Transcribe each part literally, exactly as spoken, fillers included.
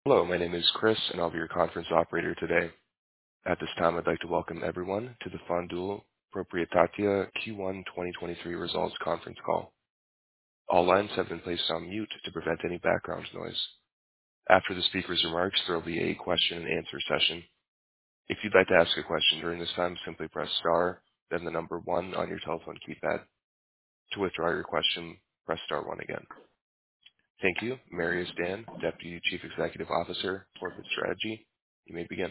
Hello, my name is Chris, and I'll be your conference operator today. At this time, I'd like to welcome everyone to the Fondul Proprietatea Q one twenty twenty-three Results Conference Call. All lines have been placed on mute to prevent any background noise. After the speaker's remarks, there will be a question and answer session. If you'd like to ask a question during this time, simply press star, then the number one on your telephone keypad. To withdraw your question, press star one again. Thank you. Marius Dan, Deputy Chief Executive Officer, Corporate Strategy. You may begin.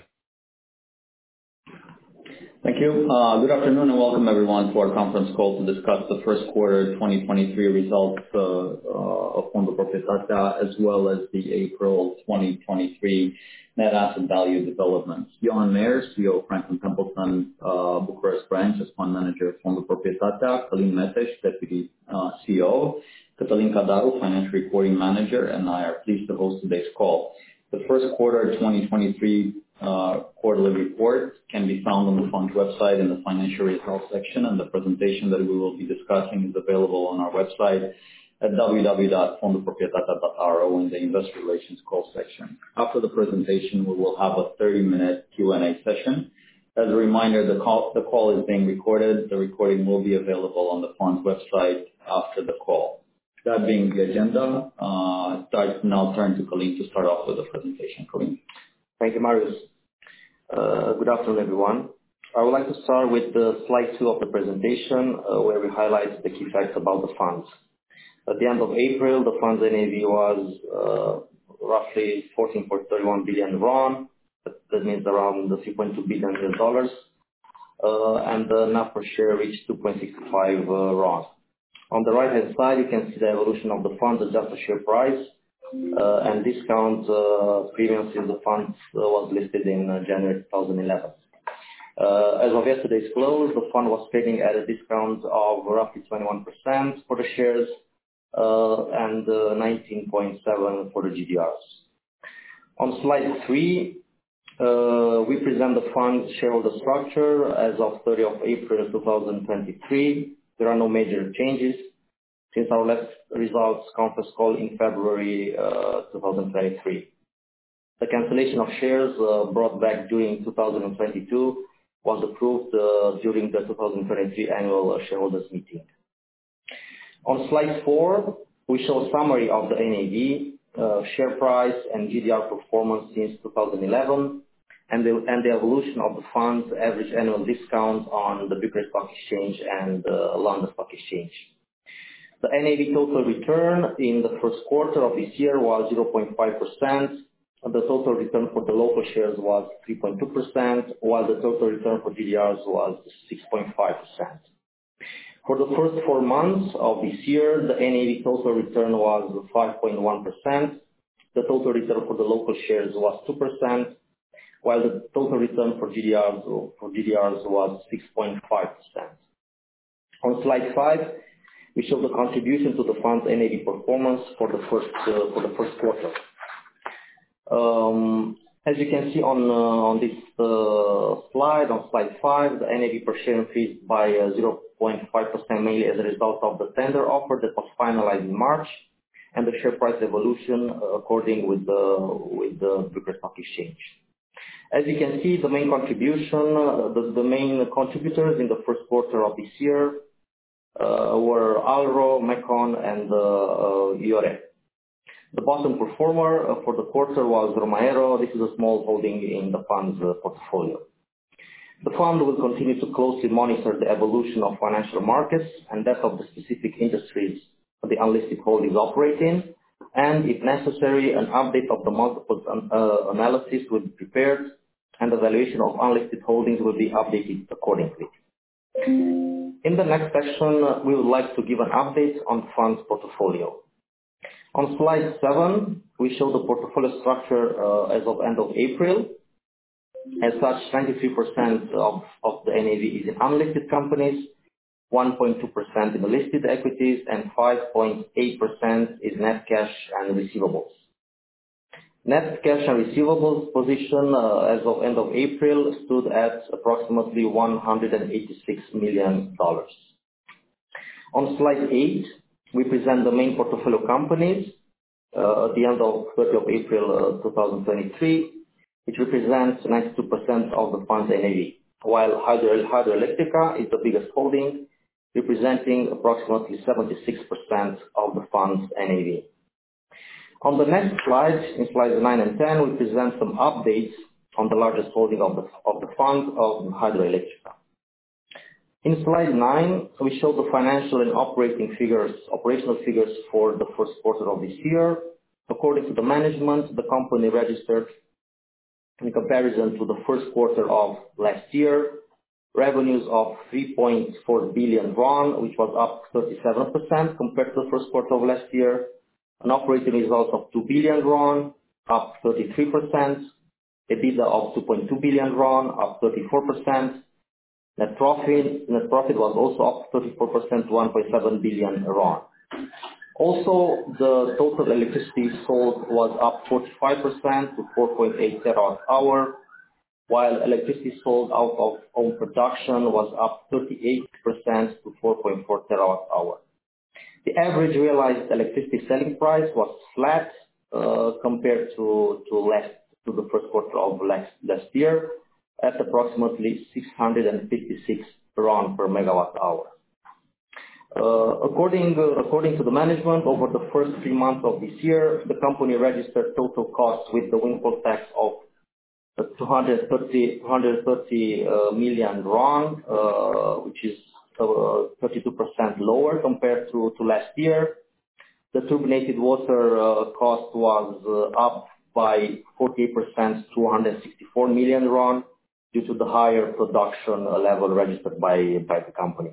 Thank you. Uh, good afternoon and welcome everyone to our conference call to discuss the first quarter twenty twenty-three results uh, uh, of Fondul Proprietatea as well as the April twenty twenty-three net asset value developments. Ioan Meyer, C E O of Franklin Templeton uh, Bucharest branch as fund manager of Fondul Proprietatea, Călin Meteș, Deputy uh, C E O, Cătălin Cadaru, Financial Reporting Manager, and I are pleased to host today's call. The first quarter twenty twenty-three uh, quarterly report can be found on the fund's website in the financial results section, and the presentation that we will be discussing is available on our website at w w w dot fondul proprietatea dot r o in the investor relations call section. After the presentation, we will have a thirty minute Q and A session. As a reminder, the call, the call is being recorded. The recording will be available on the fund's website after the call. That being the agenda, uh, start now turn to Călin to start off with the presentation. Călin. Thank you, Marius. Uh, good afternoon, everyone. I would like to start with the slide two of the presentation, uh, where we highlight the key facts about the funds. At the end of April, the fund's N A V was uh, roughly fourteen point three one billion RON. That means around three point two billion U S dollars. Uh, and the N A V per share reached two point six five uh, RON. On the right-hand side, you can see the evolution of the fund's adjusted share price uh, and discount uh, premium since the fund uh, was listed in uh, January two thousand eleven. Uh, as of yesterday's close, the fund was trading at a discount of roughly twenty-one percent for the shares uh, and uh, nineteen point seven percent for the G D Rs. On slide three, uh, we present the fund's shareholder structure as of thirtieth of April two thousand twenty-three. There are no major changes since our last results conference call in February uh, two thousand twenty-three. The cancellation of shares uh, brought back during two thousand twenty-two was approved uh, during the two thousand twenty-three annual shareholders meeting. On slide four, we show a summary of the N A V, uh, share price, and G D R performance since two thousand eleven. And the, and the evolution of the fund's average annual discount on the Bucharest Stock Exchange and uh, London Stock Exchange. The N A V total return in the first quarter of this year was zero point five percent. The total return for the local shares was three point two percent, while the total return for G D Rs was six point five percent. For the first four months of this year, the N A V total return was five point one percent. The total return for the local shares was two percent. While the total return for G D Rs for G D Rs was six point five percent. On slide five, we show the contribution to the fund's N A V performance for the first uh, for the first quarter. Um, as you can see on uh, on this uh, slide, on slide five, the N A V per share increased by uh, zero point five percent, mainly as a result of the tender offer that was finalized in March, and the share price evolution uh, according with the with the Bucharest Stock Exchange. As you can see, the main contribution, uh, the, the main contributors in the first quarter of this year uh, were Alro, Mecon, and uh, uh, Iore. The bottom performer uh, for the quarter was Romaero. This is a small holding in the fund's uh, portfolio. The fund will continue to closely monitor the evolution of financial markets and that of the specific industries the unlisted holdings operate in, and if necessary, an update of the multiple uh, analysis will be prepared and the valuation of unlisted holdings will be updated accordingly. In the next section, uh, we would like to give an update on the fund's portfolio. On slide seven, we show the portfolio structure uh, as of end of April. As such, ninety-three percent of, of the N A V is in unlisted companies, one point two percent in the listed equities, and five point eight percent is net cash and receivables. Net cash and receivables position uh, as of end of April stood at approximately one hundred eighty-six million dollars. On slide eight, we present the main portfolio companies. uh, at the end of thirtieth of April uh, two thousand twenty-three, which represents ninety-two percent of the fund's N A V, while Hydro, Hidroelectrica is the biggest holding, representing approximately seventy-six percent of the fund's N A V. On the next slide, in slides nine and ten, we present some updates on the largest holding of the, of the fund of Hidroelectrica. In slide nine, we show the financial and operating figures, operational figures for the first quarter of this year. According to the management, the company registered, in comparison to the first quarter of last year, revenues of three point four billion RON, which was up thirty-seven percent compared to the first quarter of last year, an operating result of two billion RON, up thirty-three percent, EBITDA of two point two billion RON, up thirty-four percent, net profit, net profit was also up thirty-four percent to one point seven billion RON. Also, the total electricity sold was up forty-five percent to four point eight terawatt hour, while electricity sold out of own production was up thirty-eight percent to four point four terawatt hour. The average realized electricity selling price was flat uh, compared to to last to the first quarter of last last year, at approximately six hundred fifty-six RON per megawatt hour. Uh, according, uh, according to the management, over the first three months of this year, the company registered total costs with the windfall tax of uh, two hundred thirty uh, million RON, uh, which is uh, thirty-two percent lower compared to, to last year. The turbinated water uh, cost was uh, up by forty-eight percent to one hundred sixty-four million RON due to the higher production level registered by, by the company.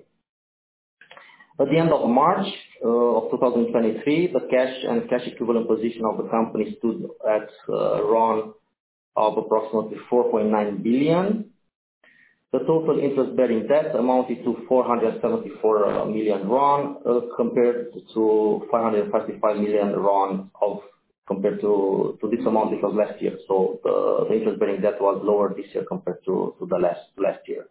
At the end of March uh, of two thousand twenty-three, the cash and cash equivalent position of the company stood at uh, RON of approximately four point nine billion. The total interest-bearing debt amounted to four hundred seventy-four million RON uh, compared to five hundred fifty-five million RON of compared to, to this amount it was last year. So the, the interest-bearing debt was lower this year compared to, to the last last year.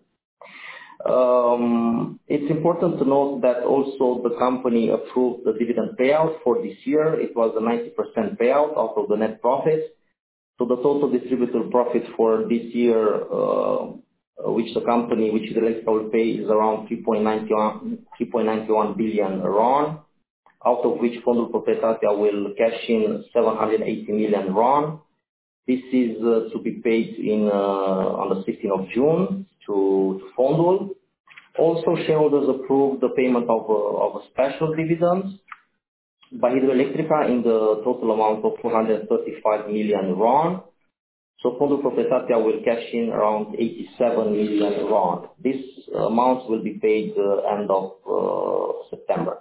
Um, it's important to note that also the company approved the dividend payout for this year. It was a ninety percent payout out of the net profit. So the total distributable profit for this year, uh, which the company, which the Electrica will pay, is around three point nine one billion RON, out of which Fondul Proprietatea will cash in seven hundred eighty million RON. This is uh, to be paid in uh, on the sixteenth of June to, to Fondul. Also, shareholders approved the payment of a, of a special dividend by Hidroelectrica in the total amount of four hundred thirty-five million RON. So Fondul Proprietatea will cash in around eighty-seven million RON. These amounts will be paid uh, end of uh, September.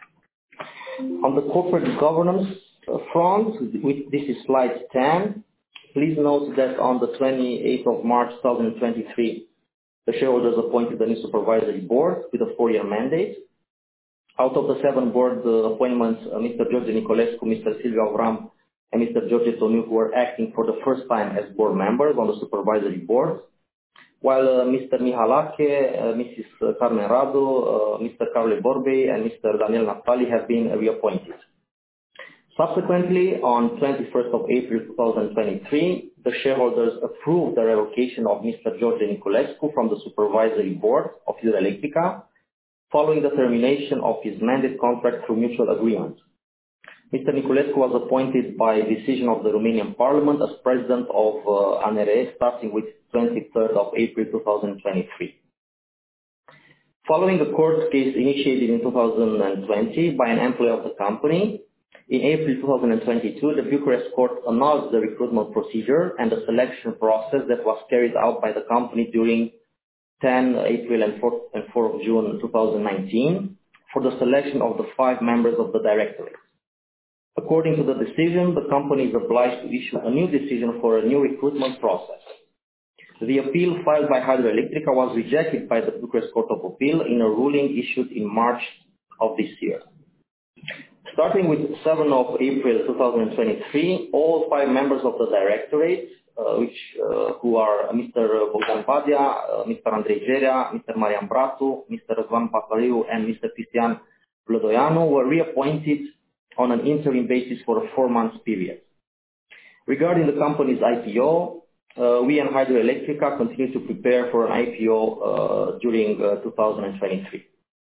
On the corporate governance front, with, this is slide ten. Please note that on the twenty-eighth of March two thousand twenty-three, the shareholders appointed a new supervisory board with a four-year mandate. Out of the seven board uh, appointments, uh, Mister George Nicolescu, Mister Silviu Avram, and Mister George Toniuc were acting for the first time as board members on the supervisory board, while uh, Mister Mihalache, uh, Missus Carmen Radu, uh, Mister Carole Borbei, and Mister Daniel Naftali have been reappointed. Subsequently, on twenty-first of April two thousand twenty-three, the shareholders approved the revocation of Mister George Nicolescu from the supervisory board of Hidroelectrica, following the termination of his mandate contract through mutual agreement. Mister Nicolescu was appointed by decision of the Romanian Parliament as president of uh, A N R E starting with twenty-third of April two thousand twenty-three. Following a court case initiated in two thousand twenty by an employee of the company, in April two thousand twenty-two, the Bucharest court annulled the recruitment procedure and the selection process that was carried out by the company during tenth of April and fourth of June two thousand nineteen for the selection of the five members of the directorate. According to the decision, the company is obliged to issue a new decision for a new recruitment process. The appeal filed by Hidroelectrica was rejected by the Bucharest Court of Appeal in a ruling issued in March of this year. Starting with seventh of April two thousand twenty-three, all five members of the directorate, uh, which uh, who are Mister Bogdan Badia, uh, Mister Andrei Gerea, Mister Marian Bratu, Mister Răzvan Pacariu, and Mister Cristian Vlădoianu, were reappointed on an interim basis for a four-month period. Regarding the company's I P O, uh, we and Hydroelectrica continue to prepare for an I P O uh, during uh, two thousand twenty-three.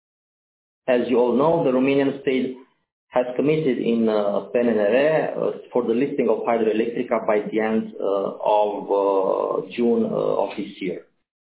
As you all know, the Romanian state has committed in uh, P N R R uh, for the listing of Hydroelectrica by the end uh, of uh, June uh, of this year.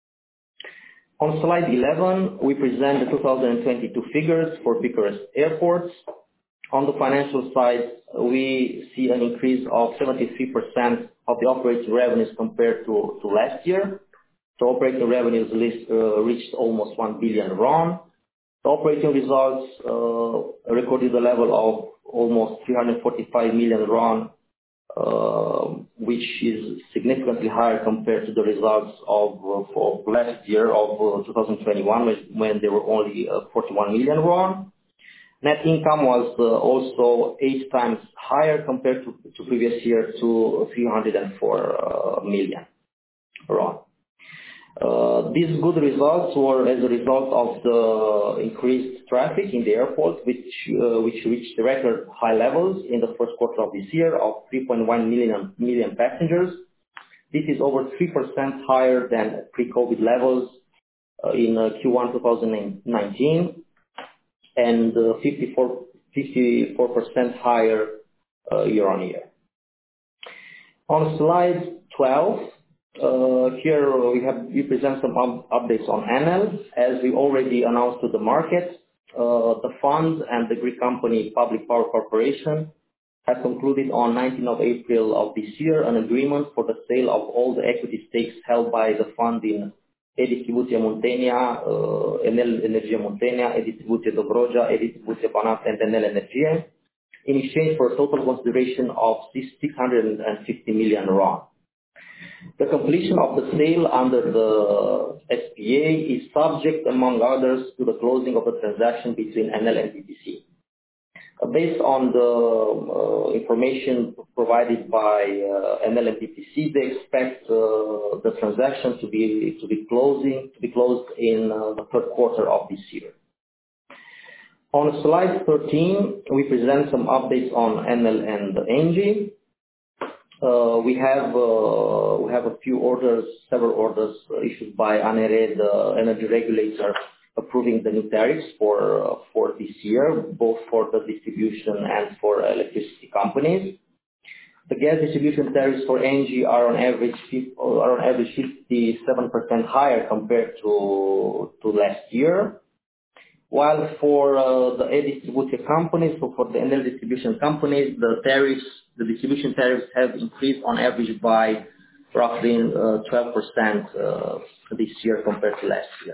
On slide eleven, we present the two thousand twenty-two figures for Bucharest airports. On the financial side, we see an increase of seventy-three percent of the operating revenues compared to, to last year. So operating revenues list, uh, reached almost one billion RON. The operating results uh, recorded a level of almost three hundred forty-five million RON, uh, which is significantly higher compared to the results of uh, for last year of uh, two thousand twenty-one, when, when they were only uh, forty-one million RON. Net income was uh, also eight times higher compared to, to previous year to three hundred four uh, million RON. Uh, these good results were as a result of the increased traffic in the airport, which uh, which reached record high levels in the first quarter of this year of three point one million, million passengers. This is over three percent higher than pre-COVID levels uh, in uh, Q one twenty nineteen and uh, fifty-four percent higher uh, year on year. On slide twelve, Uh, here we have we present some up updates on Enel. As we already announced to the market, uh, the fund and the Greek company Public Power Corporation have concluded on nineteenth of April of this year an agreement for the sale of all the equity stakes held by the fund in E-Distribuție Muntenia, uh, Enel Energie Muntenia, E-Distribuție Dobrogea, E-Distribuție Banat, and Enel Energie, in exchange for a total consideration of six hundred fifty million RON. The completion of the sale under the S P A is subject, among others, to the closing of the transaction between Enel and B P C. Uh, based on the uh, information provided by uh, Enel and B P C, they expect uh, the transaction to be to be closing to be closed in uh, the third quarter of this year. On slide thirteen, we present some updates on Enel and Engie. Uh, we have uh, we have a few orders, several orders uh, issued by A N R E, the energy regulator, approving the new tariffs for uh, for this year, both for the distribution and for electricity companies. The gas distribution tariffs for Engie are on average are on average fifty-seven percent higher compared to to last year. While for uh, the E-Distribuție companies, so for the Enel distribution companies, the tariffs, the distribution tariffs have increased on average by roughly uh, twelve percent uh, this year compared to last year.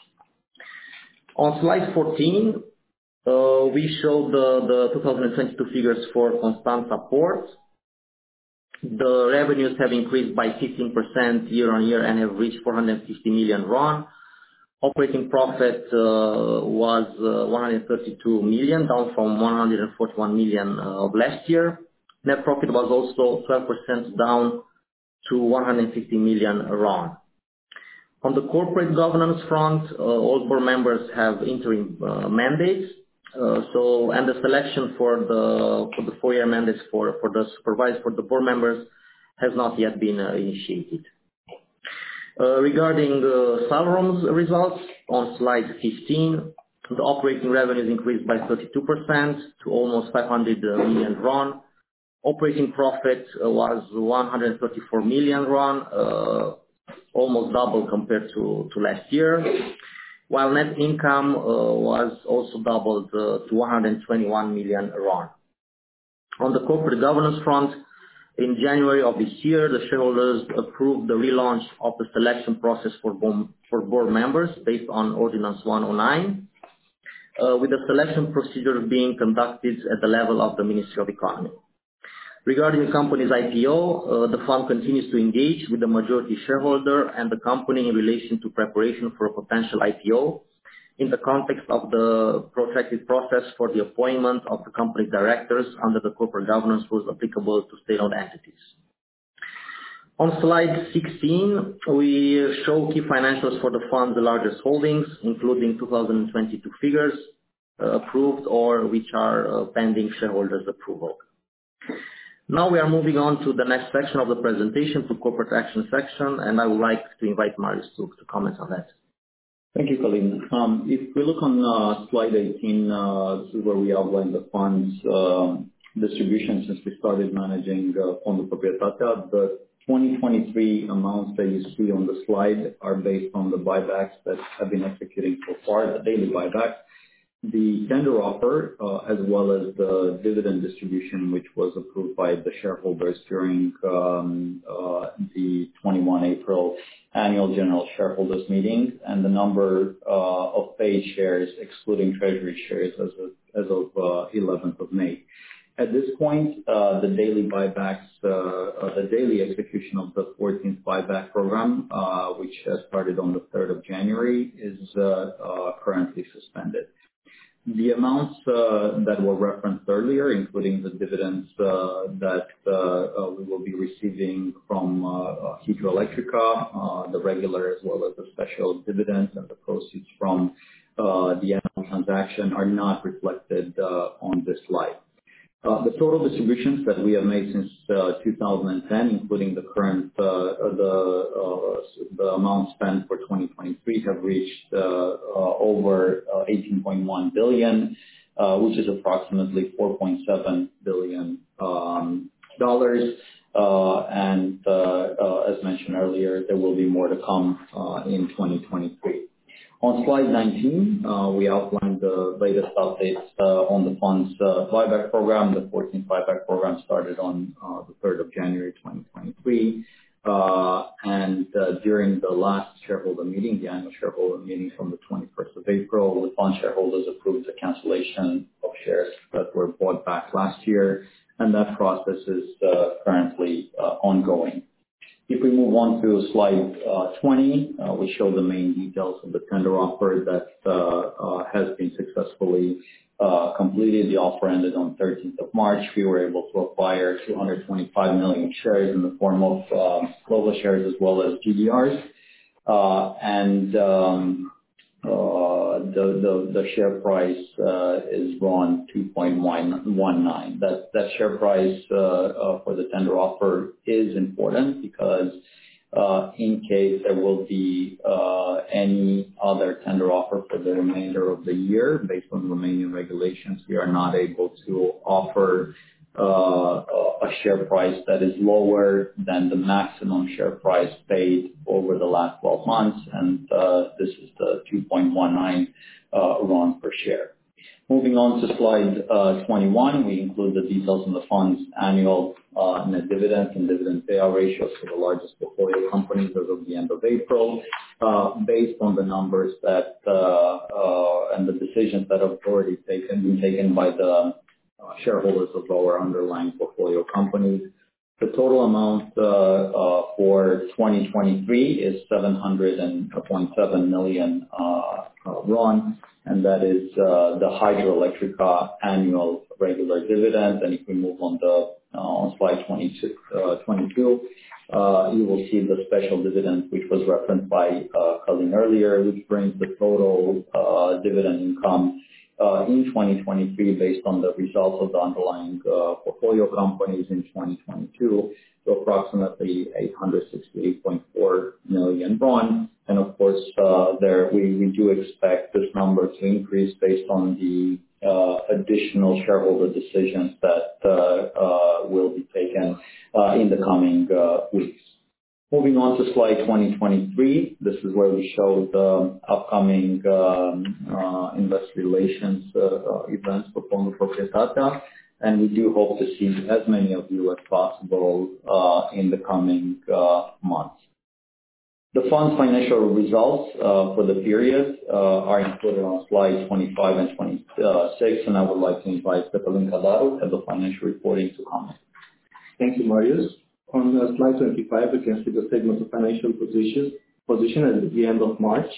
On slide fourteen, uh, we show the, the two thousand twenty-two figures for Constanța Port. The revenues have increased by fifteen percent year on year and have reached four hundred fifty million RON. Operating profit uh, was uh, one hundred thirty-two million, down from one hundred forty-one million uh, of last year. Net profit was also twelve percent down to one hundred fifty million RON. On the corporate governance front, uh, all board members have interim uh, mandates. Uh, so, and the selection for the for the four-year mandates for for the supervised for the board members has not yet been uh, initiated. Uh, regarding uh, Salrom's results, on slide fifteen, the operating revenues increased by thirty-two percent to almost five hundred million RON. Operating profit uh, was one hundred thirty-four million RON, uh, almost double compared to, to last year, while net income uh, was also doubled uh, to one hundred twenty-one million RON. On the corporate governance front, in January of this year, the shareholders approved the relaunch of the selection process for, for board members based on Ordinance one oh nine, uh, with the selection procedure being conducted at the level of the Ministry of Economy. Regarding the company's I P O, uh, the fund continues to engage with the majority shareholder and the company in relation to preparation for a potential I P O in the context of the protracted process for the appointment of the company's directors under the corporate governance rules applicable to state-owned entities. On slide sixteen, we show key financials for the fund's largest holdings, including two thousand twenty-two figures. uh, approved or which are uh, pending shareholders' approval. Now we are moving on to the next section of the presentation, to corporate action section, and I would like to invite Marius to, to comment on that. Thank you, Colin. Um, If we look on uh, slide eighteen, uh, this is where we outline the funds um, distribution since we started managing uh, Fondul Proprietatea. The twenty twenty-three amounts that you see on the slide are based on the buybacks that have been executing so far, the daily buybacks. The tender offer, uh, as well as the dividend distribution, which was approved by the shareholders during um, uh, the twenty-first of April annual general shareholders meeting, and the number uh, of paid shares, excluding treasury shares, as of, as of uh, eleventh of May. At this point, uh, the daily buybacks, uh, uh, the daily execution of the fourteenth buyback program, uh, which has started on the third of January, is uh, uh, currently suspended. The amounts uh, that were referenced earlier, including the dividends uh, that uh, uh, we will be receiving from uh, Hidroelectrica, uh, the regular as well as the special dividends and the proceeds from uh, the annual transaction, are not reflected uh, on this slide. Uh, the total distributions that we have made since uh, two thousand ten, including the current uh, the uh, the amount spent for twenty twenty-three, have reached uh, uh, over uh, eighteen point one billion, uh, which is approximately four point seven billion um, dollars. Uh, and uh, uh, as mentioned earlier, there will be more to come uh, in twenty twenty-three. On slide nineteen, uh, we outlined the latest updates uh, on the fund's uh, buyback program. The fourteenth buyback program started on uh, the third of January twenty twenty-three. Uh, and uh, during the last shareholder meeting, the annual shareholder meeting from the twenty-first of April, the fund shareholders approved the cancellation of shares that were bought back last year, and that process is uh, currently uh, ongoing. If we move on to slide uh, twenty, uh, we show the main details of the tender offer that uh, uh, has been successfully uh, completed. The offer ended on thirteenth of March. We were able to acquire two hundred twenty-five million shares in the form of uh, global shares as well as G D Rs. Uh, and um, uh, the, the, the share price uh, is RON two point one nine. That, that share price uh, uh, for the tender offer is important because uh, in case there will be uh, any other tender offer for the remainder of the year, based on Romanian regulations, we are not able to offer uh, a share price that is lower than the maximum share price paid over the last twelve months, and uh, this is the two point one nine uh, RON per share. Moving on to slide uh, twenty-one, we include the details on the fund's annual uh, net dividend and dividend payout ratios for the largest portfolio companies as of the end of April, uh, based on the numbers that uh, uh, and the decisions that have already taken been taken by the Uh, shareholders of our underlying portfolio companies. The total amount uh, uh, for twenty twenty-three is seven hundred point seven million uh, uh, RON, and that is uh, the Hidroelectrica annual regular dividend. And if we move on the uh, on slide twenty-two, uh, twenty-two uh, you will see the special dividend, which was referenced by uh, Colin earlier, which brings the total uh, dividend income Uh, in twenty twenty-three, based on the results of the underlying uh, portfolio companies in twenty twenty-two, to approximately eight hundred sixty-eight point four million RON. And of course, uh, there we, we do expect this number to increase based on the uh, additional shareholder decisions that uh, uh, will be taken uh, in the coming uh, weeks. Moving on to slide twenty twenty-three, this is where we show the upcoming um, uh, investor relations uh, uh, events for Fondul Proprietatea, and we do hope to see as many of you as possible uh, in the coming uh, months. The fund's financial results uh, for the period uh, are included on slides twenty-five and twenty-six, and I would like to invite Cătălin Cadaru, Head of Financial Reporting, to comment. Thank you, Marius. On uh, slide twenty-five, we can see the statement of financial position, position at the end of March.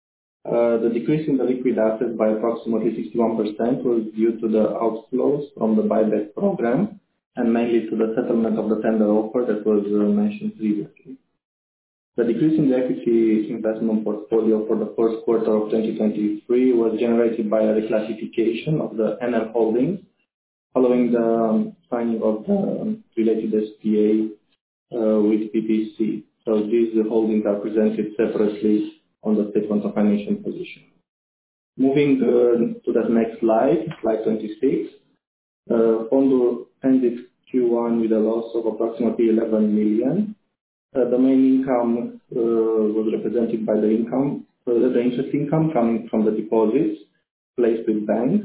Uh, the decrease in the liquid assets by approximately sixty-one percent was due to the outflows from the buyback program and mainly to the settlement of the tender offer that was uh, mentioned previously. The decrease in the equity investment portfolio for the first quarter of twenty twenty-three was generated by a reclassification of the N L holdings following the um, signing of the um, related S P A uh, with P P C. So these holdings are presented separately on the statement of financial position. Moving uh, to the next slide, slide twenty-six. Uh, Fondul ended Q one with a loss of approximately eleven million. Uh, The main income uh, was represented by the income, uh, the interest income coming from the deposits placed with banks.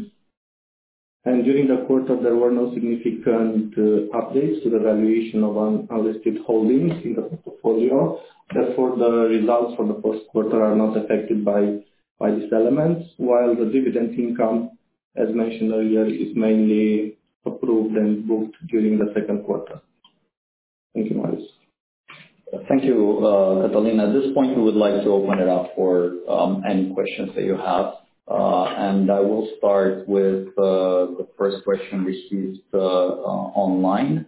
And During the quarter, there were no significant uh, updates to the valuation of un- unlisted holdings in the portfolio. Therefore, the results for the first quarter are not affected by by these elements, while the dividend income, as mentioned earlier, is mainly approved and booked during the second quarter. Thank you, Marius. Thank you, uh, Catalin. At this point, we would like to open it up for um, any questions that you have. Uh, and I will start with uh, the first question received uh, uh, online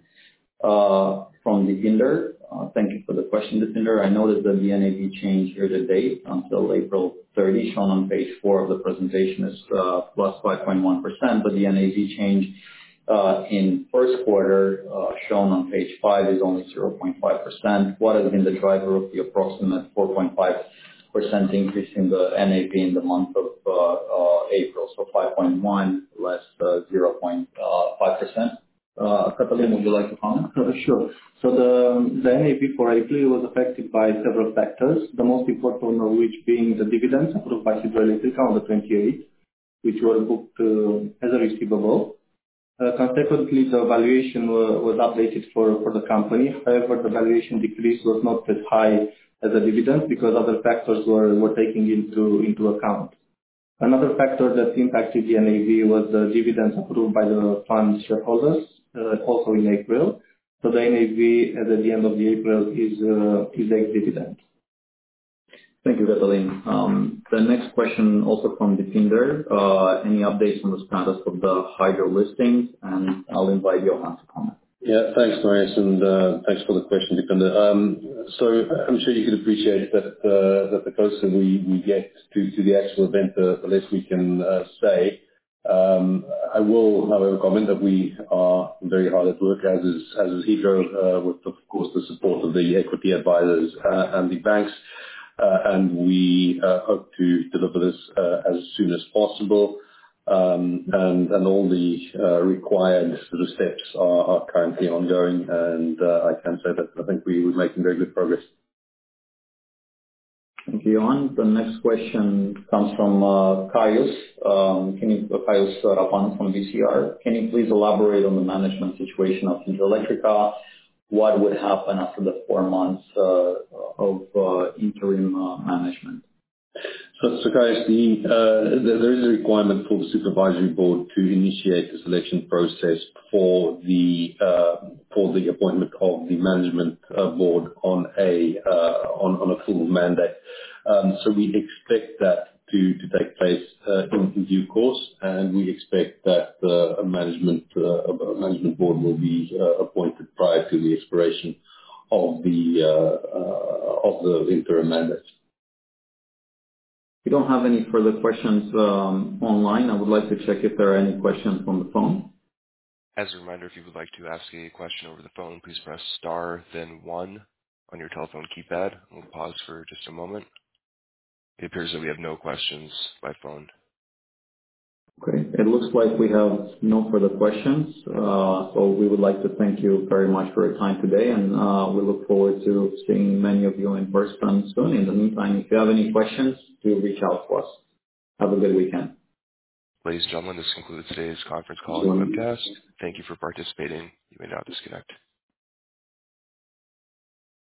uh, from Deepinder. Uh, Thank you for the question, Deepinder. I noticed that the N A V change year to date until April thirtieth, shown on page four of the presentation, is uh, plus five point one percent, but the N A V change uh, in first quarter, uh, shown on page five, is only zero point five percent. What has been the driver of the approximate four point five percent increase in the N A V in the month of uh, uh, April? So five point one less uh, zero point five percent. Uh, Catalin, would you like to comment? Uh, Sure. So The the N A V for April was affected by several factors, the most important of which being the dividends approved by Hidroelectrica on the twenty-eighth, which were booked uh, as a receivable. Uh, Consequently, the valuation wa- was updated for for the company. However, the valuation decrease was not as high as the dividend because other factors were were taken into into account. Another factor that impacted the N A V was the dividends approved by the fund shareholders, uh, also in April. So the N A V as at the end of the April is uh, is ex-dividend. Thank you, Catalin. Um, The next question also from Deepinder. Uh, Any updates on the status of the hydro listings? And I'll invite Johan to comment. Yeah, thanks, Marius, and uh, thanks for the question, Deepinder. Um, So I'm sure you could appreciate that uh, that the closer we we get to to the actual event, the the less we can uh, say. Um, I will, however, comment that we are very hard at work, as is as is Hydro, uh, with, of course, the support of the equity advisors uh, and the banks. Uh, And we uh, hope to deliver this uh, as soon as possible. Um, and, and all the uh, required sort of steps are, are currently ongoing, and uh, I can say that I think we we're making very good progress. Thank you, Johan. The next question comes from uh, Caius. Um, Can you, uh, Caius uh, Rapan from V C R. Can you please elaborate on the management situation of Hidroelectrica? What would happen after the four months uh, of uh, interim uh, management? So, so guys, the, uh, the- there is a requirement for the supervisory board to initiate the selection process for the uh, for the appointment of the management uh, board on a uh, on on a full mandate. Um, so we expect that to to take place uh, in, in due course, and we expect that uh, a management uh, a management board will be uh, appointed prior to the expiration of the uh, uh, of the interim mandate. We don't have any further questions um, online. I would like to check if there are any questions on the phone. As a reminder, if you would like to ask a question over the phone, please press star, then one on your telephone keypad. We'll pause for just a moment. It appears that we have no questions by phone. Okay. It looks like we have no further questions. Uh, So we would like to thank you very much for your time today, and uh, we look forward to seeing many of you in person soon. In the meantime, if you have any questions, do reach out to us. Have a good weekend. Ladies and gentlemen, this concludes today's conference call and webcast. Thank you for participating. You may now disconnect.